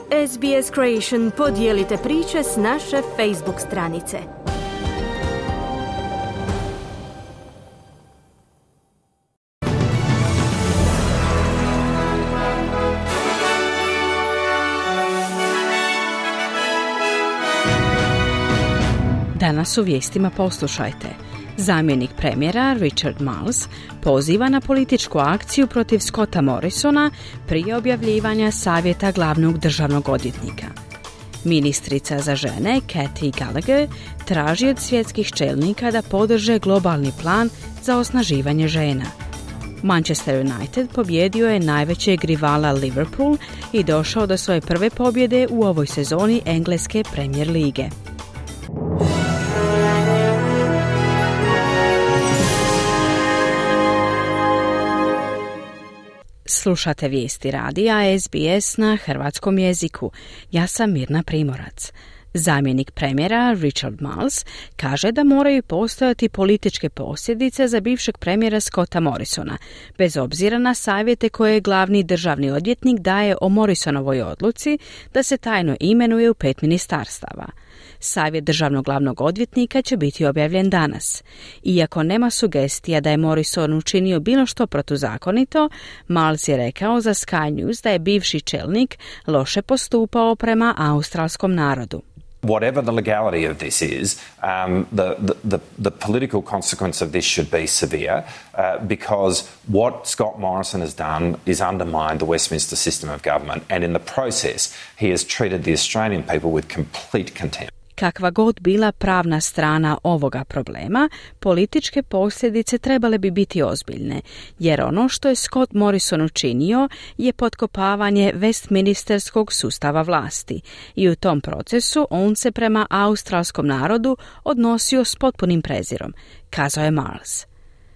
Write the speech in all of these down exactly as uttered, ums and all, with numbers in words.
S B S Creation podijelite priče s naše Facebook stranice. Danas u vijestima poslušajte. Zamjenik premijera Richard Marles poziva na političku akciju protiv Scotta Morrisona prije objavljivanja savjeta glavnog državnog odvjetnika. Ministrica za žene Katy Gallagher traži od svjetskih čelnika da podrže globalni plan za osnaživanje žena. Manchester United pobjedio je najvećeg rivala Liverpool i došao do svoje prve pobjede u ovoj sezoni engleske Premier lige. Slušate vijesti radija S B S na hrvatskom jeziku. Ja sam Mirna Primorac. Zamjenik premijera Richard Marles kaže da moraju postojati političke posljedice za bivšeg premijera Scotta Morrisona, bez obzira na savjete koje glavni državni odvjetnik daje o Morrisonovoj odluci da se tajno imenuje u pet ministarstava. Savjet državnog glavnog odvjetnika će biti objavljen danas. Iako nema sugestija da je Morrison učinio bilo što protuzakonito, Marles je rekao za Sky News da je bivši čelnik loše postupao prema australskom narodu. Whatever the legality of this is, um, the, the, the political consequence of this should be severe uh, because what Scott Morrison has done is undermined the Westminster system of government, and in the process he has treated the Australian people with complete contempt. Kakva god bila pravna strana ovoga problema, političke posljedice trebale bi biti ozbiljne, jer ono što je Scott Morrison učinio je potkopavanje Westminsterskog sustava vlasti i u tom procesu on se prema australskom narodu odnosio s potpunim prezirom, kazao je Marles.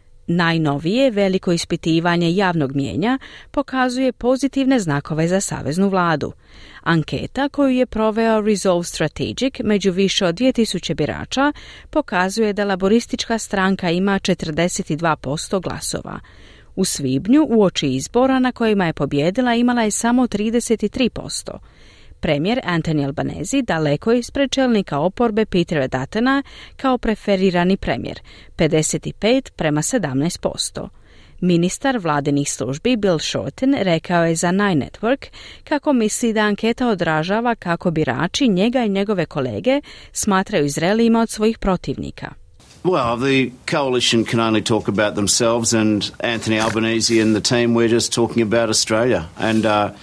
Najnovije veliko ispitivanje javnog mijenja pokazuje pozitivne znakove za saveznu vladu. Anketa koju je proveo Resolve Strategic među više od dvije tisuće birača pokazuje da laboristička stranka ima četrdeset dva posto glasova. U svibnju, uoči izbora na kojima je pobjedila, imala je samo trideset tri posto. Premijer Anthony Albanese daleko je ispred čelnika oporbe Petera Duttona kao preferirani premijer, pedeset pet prema sedamnaest posto. Ministar vladinih službi Bill Shorten rekao je za Nine Network kako misli da anketa odražava kako birači njega i njegove kolege smatraju zrelijima od svojih protivnika. Well, the coalition can only talk about themselves, and Anthony Albanese and the team, we're just talking about Australia. And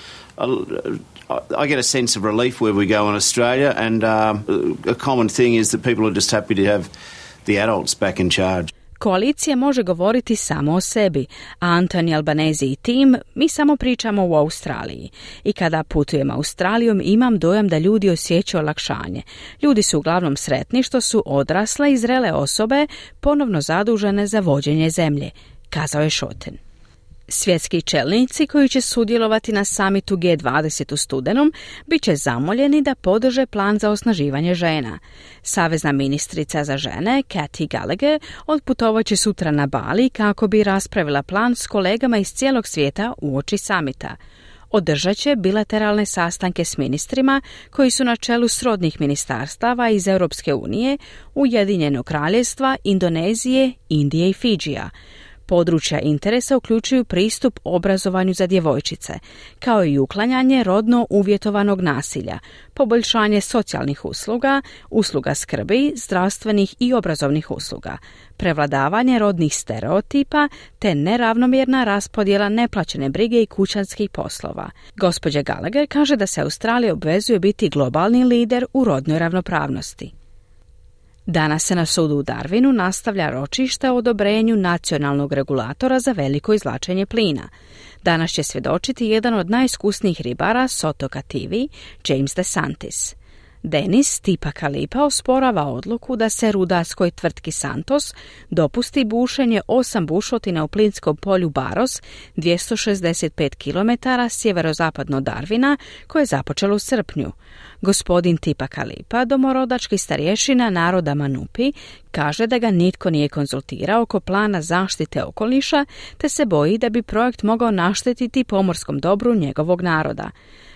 uh, I get a sense of relief where we go in Australia, and um, a common thing is that people are just happy to have the adults back in charge. Koalicija može govoriti samo o sebi, a Anthony Albanese i tim, mi samo pričamo u Australiji. I kada putujem Australijom imam dojam da ljudi osjećaju olakšanje. Ljudi su uglavnom sretni što su odrasle i zrele osobe ponovno zadužene za vođenje zemlje, kazao je Shorten. Svjetski čelnici koji će sudjelovati na samitu G dvadeset u studenom bit će zamoljeni da podrže plan za osnaživanje žena. Savezna ministrica za žene Katy Gallagher otputovat će sutra na Bali kako bi raspravila plan s kolegama iz cijelog svijeta uoči samita. Održat će bilateralne sastanke s ministrima koji su na čelu srodnih ministarstava iz Europske unije, Ujedinjenog kraljevstva, Indonezije, Indije i Fidžija. Područja interesa uključuju pristup obrazovanju za djevojčice, kao i uklanjanje rodno uvjetovanog nasilja, poboljšanje socijalnih usluga, usluga skrbi, zdravstvenih i obrazovnih usluga, prevladavanje rodnih stereotipa te neravnomjerna raspodjela neplaćene brige i kućanskih poslova. Gospođa Gallagher kaže da se Australija obvezuje biti globalni lider u rodnoj ravnopravnosti. Danas se na sudu u Darwinu nastavlja ročište o odobrenju nacionalnog regulatora za veliko izvlačenje plina. Danas će svjedočiti jedan od najiskusnijih ribara s otoka Tivi, James DeSantis. Denis Tipakalipa osporava odluku da se rudarskoj tvrtki Santos dopusti bušenje osam bušotina u plinskom polju Baros, dvjesto šezdeset pet kilometara sjeverozapadno Darwina, koje je započelo u srpnju. Gospodin Tipakalipa, domorodački starješina naroda Manupi, kaže da ga nitko nije konzultirao oko plana zaštite okoliša, te se boji da bi projekt mogao naštetiti pomorskom dobru njegovog naroda.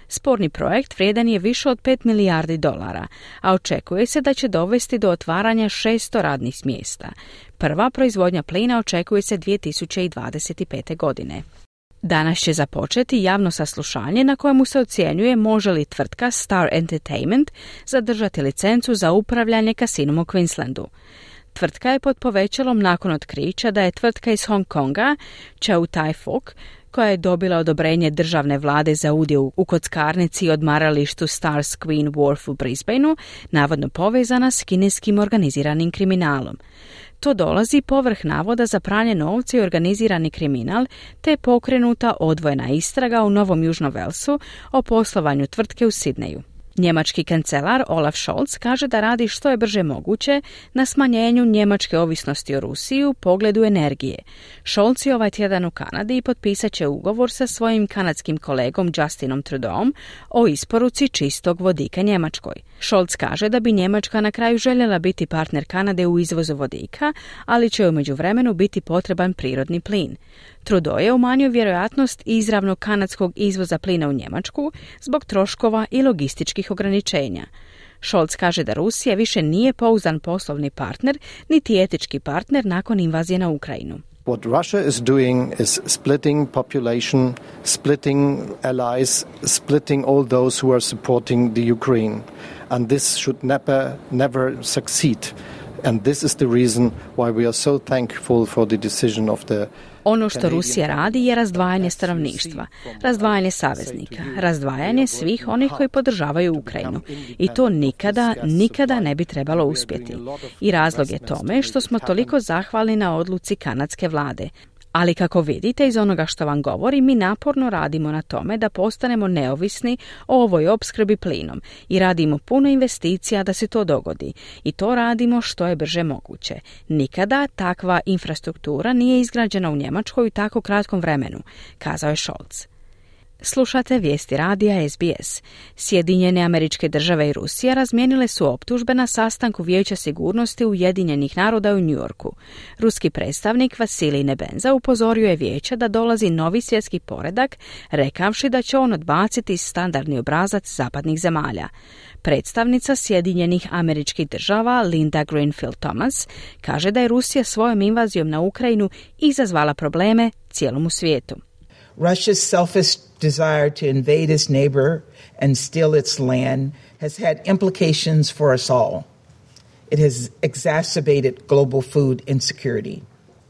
Sporni projekt vrijedan je više od pet milijardi dolara, a očekuje se da će dovesti do otvaranja šesto radnih mjesta. Prva proizvodnja plina očekuje se dvije tisuće dvadeset pete. godine. Danas će započeti javno saslušanje na kojemu se ocjenjuje može li tvrtka Star Entertainment zadržati licencu za upravljanje kasinom u Queenslandu. Tvrtka je pod povećalom nakon otkrića da je tvrtka iz Hong Konga, Chow Tai Fook, koja je dobila odobrenje državne vlade za udio u kockarnici i odmaralištu Stars Queen Wharf u Brisbaneu, navodno povezana s kineskim organiziranim kriminalom. To dolazi povrh navoda za pranje novca i organizirani kriminal, te je pokrenuta odvojena istraga u Novom Južnom Velsu o poslovanju tvrtke u Sidneju. Njemački kancelar Olaf Scholz kaže da radi što je brže moguće na smanjenju njemačke ovisnosti o Rusiji u pogledu energije. Scholz je ovaj tjedan u Kanadi i potpisat će ugovor sa svojim kanadskim kolegom Justinom Trudeauom o isporuci čistog vodika Njemačkoj. Scholz kaže da bi Njemačka na kraju željela biti partner Kanade u izvozu vodika, ali će u međuvremenu biti potreban prirodni plin. Trudeau je umanjio vjerojatnost izravnog kanadskog izvoza plina u Njemačku zbog troškova i logističkih ograničenja. Scholz kaže da Rusija više nije pouzdan poslovni partner, niti etički partner nakon invazije na Ukrajinu. What Russia is doing is splitting population, splitting allies, splitting all those who are supporting the Ukraine. And this should never, never succeed. And this is the reason why we are so thankful for the decision of the Ono što Rusija radi je razdvajanje stanovništva, razdvajanje saveznika, razdvajanje svih onih koji podržavaju Ukrajinu. I to nikada, nikada ne bi trebalo uspjeti. I razlog je tome što smo toliko zahvalni na odluci kanadske vlade. Ali kako vidite iz onoga što vam govori, mi naporno radimo na tome da postanemo neovisni o ovoj opskrbi plinom i radimo puno investicija da se to dogodi. I to radimo što je brže moguće. Nikada takva infrastruktura nije izgrađena u Njemačkoj u tako kratkom vremenu, kazao je Scholz. Slušate vijesti radija S B S. Sjedinjene Američke Države i Rusija razmijenile su optužbe na sastanku Vijeća sigurnosti Ujedinjenih naroda u New Yorku. Ruski predstavnik Vasilij Nebenza upozorio je vijeća da dolazi novi svjetski poredak, rekavši da će on odbaciti standardni obrazac zapadnih zemalja. Predstavnica Sjedinjenih Američkih Država Linda Greenfield Thomas kaže da je Rusija svojom invazijom na Ukrajinu izazvala probleme cijelom svijetu. Russia's selfish desire to invade its neighbor and steal its land has had implications for us all. It has exacerbated global food insecurity.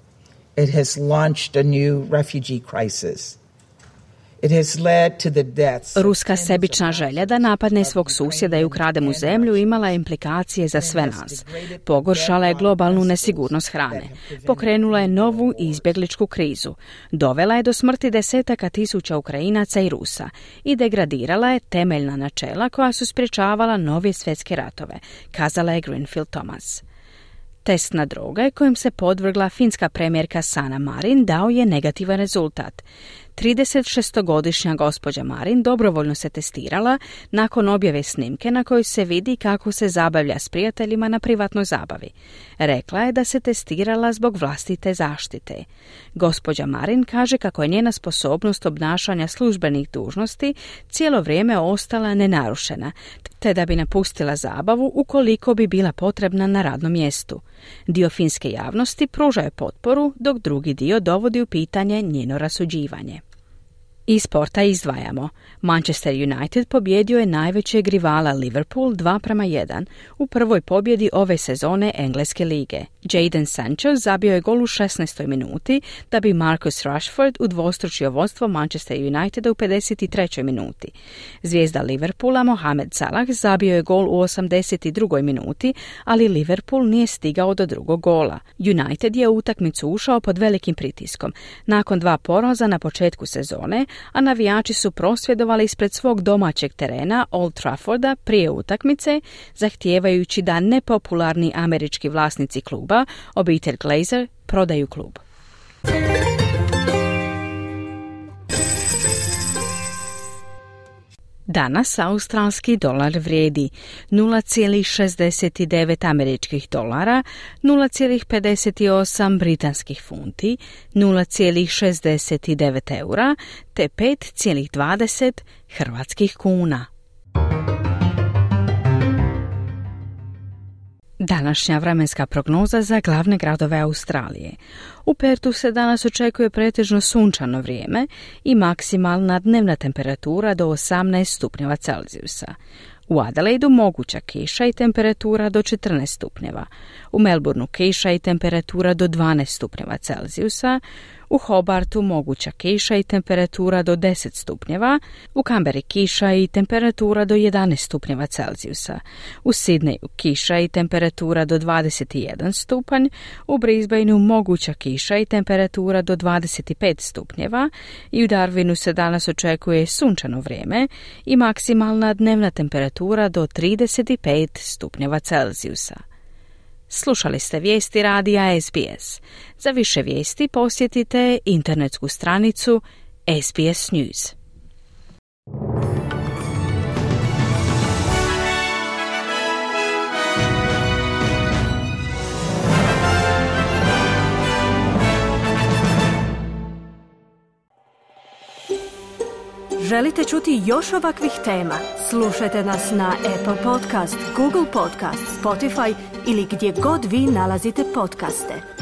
It has launched a new refugee crisis. It has led to the deaths. Ruska sebična želja da napadne svog susjeda i ukrade mu zemlju imala je implikacije za sve nas. Pogoršala je globalnu nesigurnost hrane. Pokrenula je novu izbjegličku krizu. Dovela je do smrti desetaka tisuća Ukrajinaca i Rusa i degradirala je temeljna načela koja su sprječavala nove svjetske ratove, kazala je Greenfield Thomas. Test na droge kojim se podvrgla finska premijerka Sanna Marin dao je negativan rezultat. tridesetšestogodišnja gospođa Marin dobrovoljno se testirala nakon objave snimke na kojoj se vidi kako se zabavlja s prijateljima na privatnoj zabavi. Rekla je da se testirala zbog vlastite zaštite. Gospođa Marin kaže kako je njena sposobnost obnašanja službenih dužnosti cijelo vrijeme ostala nenarušena, te da bi napustila zabavu ukoliko bi bila potrebna na radnom mjestu. Dio finske javnosti pruža je potporu, dok drugi dio dovodi u pitanje njeno rasuđivanje. Iz sporta izdvajamo. Manchester United pobjedio je najvećeg rivala Liverpool dva prema jedan u prvoj pobjedi ove sezone Engleske lige. Jadon Sancho zabio je gol u šesnaestoj minuti, da bi Marcus Rashford udvostručio vodstvo Manchester Uniteda u pedeset trećoj minuti. Zvijezda Liverpoola Mohamed Salah zabio je gol u osamdeset drugoj minuti, ali Liverpool nije stigao do drugog gola. United je u utakmicu ušao pod velikim pritiskom. Nakon dva poraza na početku sezone, a navijači su prosvjedovali ispred svog domaćeg terena Old Trafforda prije utakmice, zahtijevajući da nepopularni američki vlasnici kluba, obitelj Glazer, prodaju klub. Danas australski dolar vrijedi nula zarez šezdeset devet američkih dolara, nula zarez pedeset osam britanskih funti, nula zarez šezdeset devet eura te pet zarez dvadeset hrvatskih kuna. Današnja vremenska prognoza za glavne gradove Australije. U Pertu se danas očekuje pretežno sunčano vrijeme i maksimalna dnevna temperatura do osamnaest stupnjeva Celzijusa. U Adelaidu moguća kiša i temperatura do četrnaest stupnjeva. U Melbourneu kiša i temperatura do dvanaest stupnjeva Celzijusa. U Hobartu moguća kiša i temperatura do deset stupnjeva. U Canberri kiša i temperatura do jedanaest stupnjeva Celzijusa. U Sidneju kiša i temperatura do dvadeset jedan stupanj. U Brisbaneu moguća kiša i temperatura do dvadeset pet stupnjeva. I u Darwinu se danas očekuje sunčano vrijeme i maksimalna dnevna temperatura do trideset pet stupnjeva Celzijusa. Slušali ste vijesti radija S B S. Za više vijesti posjetite internetsku stranicu S B S News. Želite čuti još ovakvih tema? Slušajte nas na Apple Podcast, Google Podcast, Spotify ili gdje god vi nalazite podcaste.